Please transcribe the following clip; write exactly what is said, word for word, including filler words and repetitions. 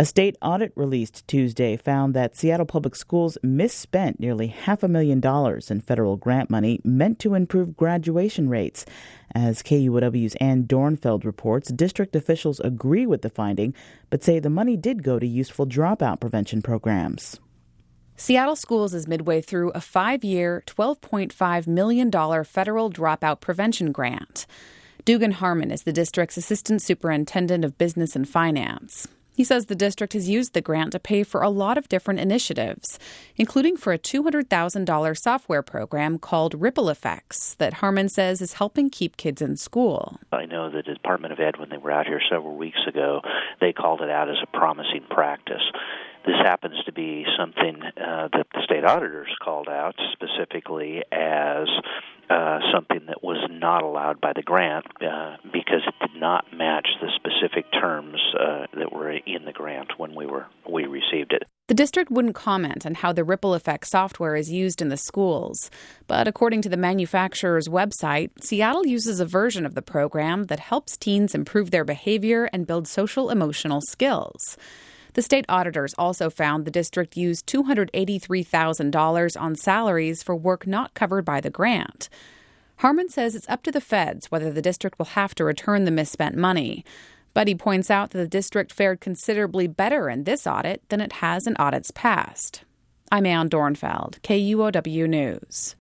A state audit released Tuesday found that Seattle Public Schools misspent nearly half a million dollars in federal grant money meant to improve graduation rates. As K U O W's Ann Dornfeld reports, district officials agree with the finding, but say the money did go to useful dropout prevention programs. Seattle Schools is midway through a five-year, twelve point five million dollars federal dropout prevention grant. Dugan Harmon is the district's assistant superintendent of business and finance. He says the district has used the grant to pay for a lot of different initiatives, including for a two hundred thousand dollars software program called Ripple Effects that Harmon says is helping keep kids in school. I know that the Department of Ed, when they were out here several weeks ago, they called it out as a promising practice. This happens to be something uh, that the state auditors called out specifically as uh, something that was not allowed by the grant uh, because it did not match the specific terms uh, that were in the grant when we were we received it. The district wouldn't comment on how the Ripple Effect software is used in the schools, but according to the manufacturer's website, Seattle uses a version of the program that helps teens improve their behavior and build social-emotional skills. The state auditors also found the district used two hundred eighty-three thousand dollars on salaries for work not covered by the grant. Harmon says it's up to the feds whether the district will have to return the misspent money. But he points out that the district fared considerably better in this audit than it has in audits past. I'm Ann Dornfeld, K U O W News.